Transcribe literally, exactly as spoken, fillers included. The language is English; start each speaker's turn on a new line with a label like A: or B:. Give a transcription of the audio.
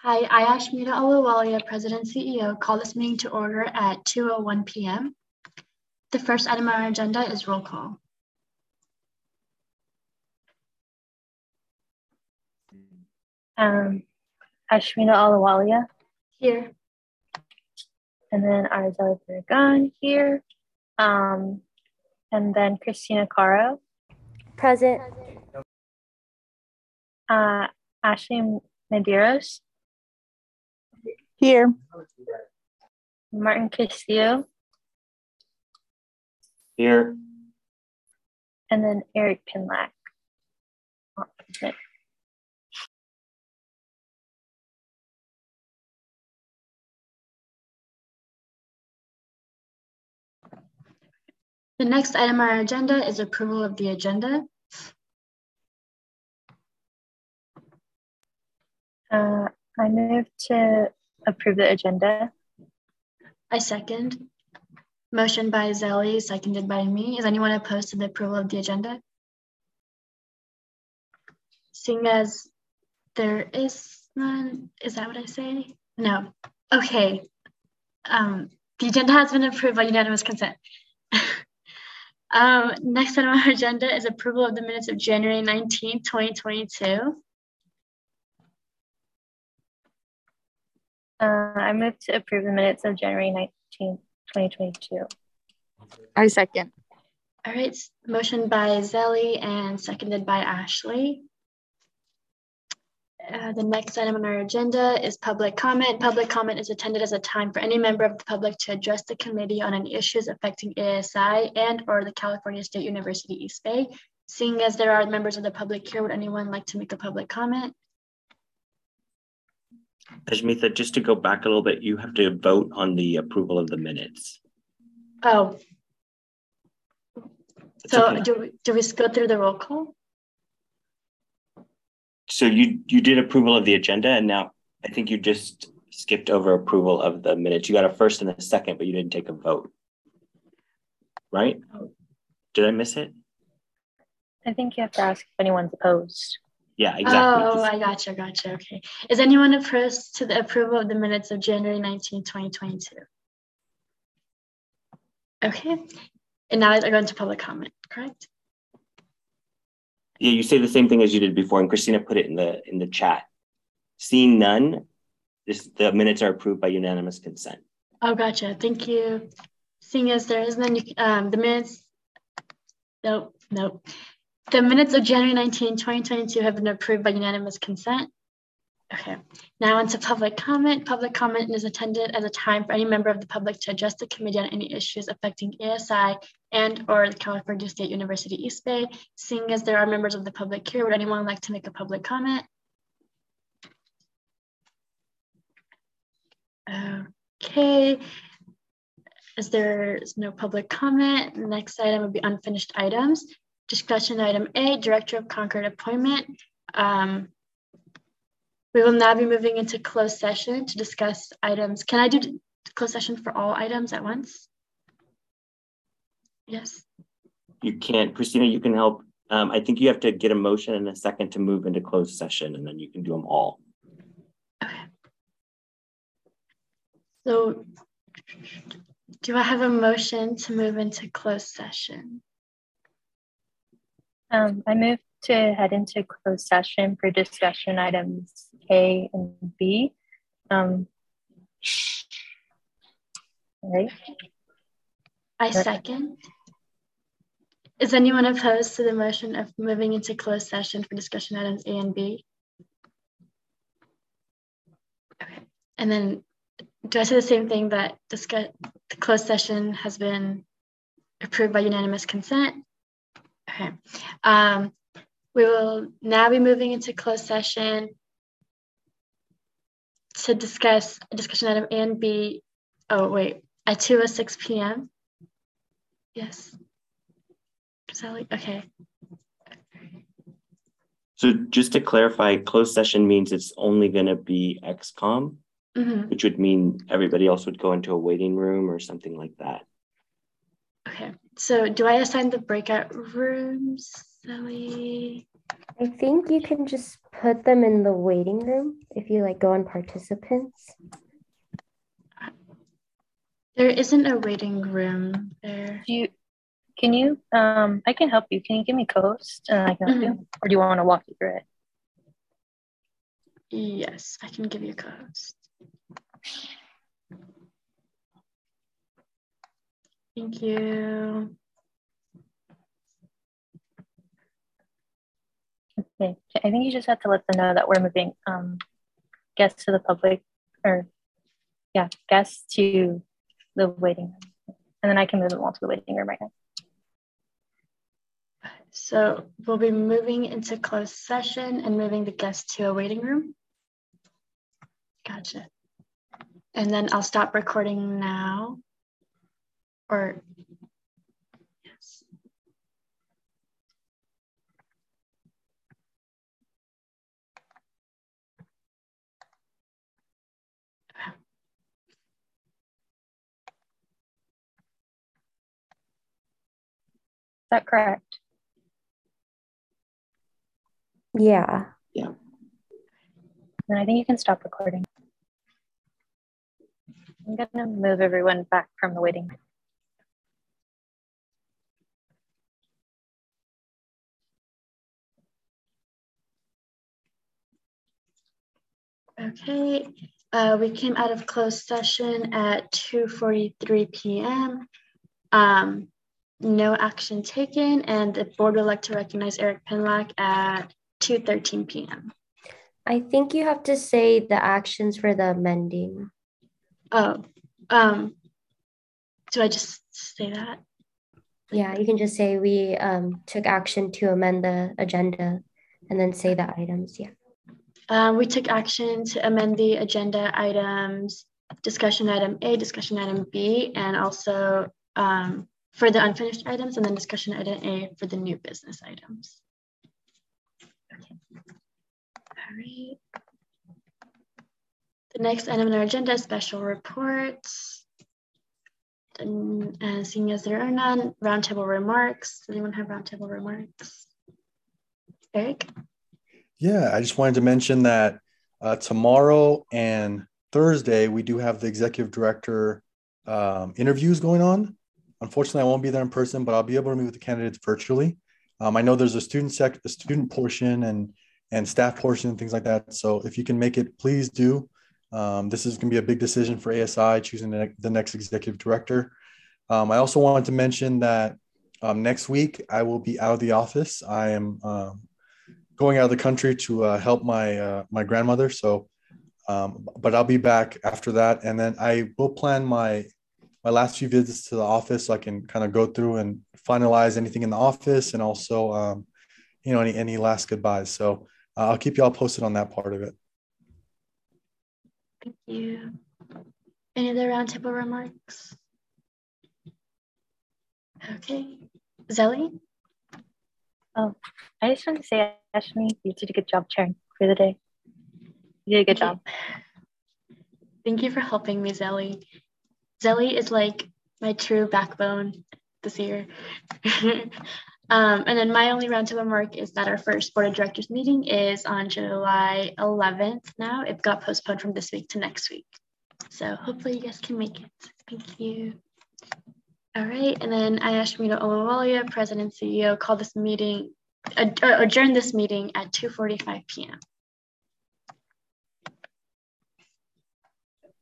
A: Hi, I, Ashmita Ahluwalia, President and C E O, call this meeting to order at two oh one p m The first item on our agenda is roll call.
B: Um, Ashmita Ahluwalia.
A: Here.
B: And then Arizali Paragon here. Um, and then Christina Caro.
C: Present.
B: Uh, Ashley Medeiros.
D: Here.
B: Martin Castillo.
E: Here.
B: And then Eric Pinlack.
A: The next item on our agenda is approval of the agenda.
B: Uh, I move to approve the agenda.
A: I second. Motion by Zelly, seconded by me. Is anyone opposed to the approval of the agenda? Seeing as there is none, is that what I say? No. Okay. Um, the agenda has been approved by unanimous consent. um, next on our agenda is approval of the minutes of January nineteenth, twenty twenty-two.
B: Uh, I move to approve the minutes of January nineteenth, twenty twenty-two.
D: I second.
A: All right, motion by Zelly and seconded by Ashley. Uh, the next item on our agenda is public comment. Public comment is intended as a time for any member of the public to address the committee on any issues affecting A S I and or the California State University East Bay. Seeing as there are members of the public here, would anyone like to make a public comment?
E: Ashmita, just to go back a little bit, you have to vote on the approval of the minutes.
A: Oh.
E: It's
A: So
E: okay.
A: do, we, do we go through the roll call?
E: So you you did approval of the agenda, and now I think you just skipped over approval of the minutes. You got a first and a second, but you didn't take a vote, right? Did I miss it?
B: I think you have to ask if anyone's opposed.
E: Yeah, exactly.
A: Oh,
E: Just,
A: I gotcha, gotcha, okay. Is anyone opposed to the approval of the minutes of January nineteenth, twenty twenty-two? Okay, and now I go into public comment, correct?
E: yeah, you say the same thing as you did before, and Christina put it in the in the chat. Seeing none, this the minutes are approved by unanimous consent.
A: Oh, gotcha, thank you. Seeing as there is none, you, um, the minutes, nope, nope. The minutes of January nineteenth, twenty twenty-two have been approved by unanimous consent. Okay, now into public comment. Public comment is intended as a time for any member of the public to address the committee on any issues affecting A S I and or the California State University East Bay. Seeing as there are members of the public here, would anyone like to make a public comment? Okay, as there is no public comment, the next item would be unfinished items. Discussion item A, Director of Concord appointment. Um, we will now be moving into closed session to discuss items. Can I do closed session for all items at once? Yes.
E: You can't, Christina, you can help. Um, I think you have to get a motion and a second to move into closed session, and then you can do them all.
A: Okay. So do I have a motion to move into closed session?
B: Um, I move to head into closed session for discussion items A and B. Um, right.
A: I second. Is anyone opposed to the motion of moving into closed session for discussion items A and B? Okay. And then do I say the same thing, that discuss, the closed session has been approved by unanimous consent? Okay. Um, we will now be moving into closed session to discuss discussion item A and B. Oh, wait, at two oh six p m Yes. Sally, okay.
E: So just to clarify, closed session means it's only going to be X COM,
A: Mm-hmm.
E: which would mean everybody else would go into a waiting room or something like that.
A: Okay, so do I assign the breakout rooms, Sally?
C: I think you can just put them in the waiting room if you like go on participants?
A: There isn't a waiting room there.
B: Do you, can you, um, I can help you. Can you give me co-host and I can help
A: Mhm.
B: you? Or do you want to walk you through it?
A: Yes, I can give you a co-host. Thank you.
B: Okay, I think you just have to let them know that we're moving um, guests to the public, or yeah, guests to the waiting room. And then I can move them all to the waiting room right now.
A: So we'll be moving into closed session and moving the guests to a waiting room. Gotcha. And then I'll stop recording now. Or, yes.
B: Is that correct?
C: Yeah.
B: And I think you can stop recording. I'm gonna move everyone back from the waiting room.
A: Okay, uh, we came out of closed session at two forty-three p m Um, no action taken, and the board would like to recognize Eric Penlack at two thirteen p m
C: I think you have to say the actions for the amending.
A: Oh, um, do I just say that?
C: Yeah, you can just say we um, took action to amend the agenda and then say the items. Yeah.
A: Um, we took action to amend the agenda items, discussion item A, discussion item B, and also um, for the unfinished items, and then discussion item A for the new business items. Okay. All right. The next item on our agenda is special reports. And, and seeing as there are none, roundtable remarks. Does anyone have roundtable remarks? Eric?
F: Yeah, I just wanted to mention that uh, tomorrow and Thursday, we do have the executive director um, interviews going on. Unfortunately, I won't be there in person, but I'll be able to meet with the candidates virtually. Um, I know there's a student sec, a student portion and and staff portion and things like that. So if you can make it, please do. Um, this is going to be a big decision for A S I choosing the, the next executive director. Um, I also wanted to mention that um, next week I will be out of the office. I am um, going out of the country to uh, help my uh, my grandmother. So, um, but I'll be back after that, and then I will plan my my last few visits to the office so I can kind of go through and finalize anything in the office, and also um, you know any any last goodbyes. So uh, I'll keep you all posted on that part of it.
A: Thank you. Any other roundtable remarks? Okay. Zelly?
B: Oh, I just want to say, Ashley, you did a good job chairing for the day. You did a good job.
A: Thank you for helping me, Zelly. Zelly is like my true backbone this year. um, and then my only roundtable remark is that our first board of directors meeting is on July eleventh now. It got postponed from this week to next week. So hopefully you guys can make it. Thank you. All right, and then I asked Ashmita Olawalia, President and C E O, call this meeting, ad- adjourn this meeting at two forty-five p m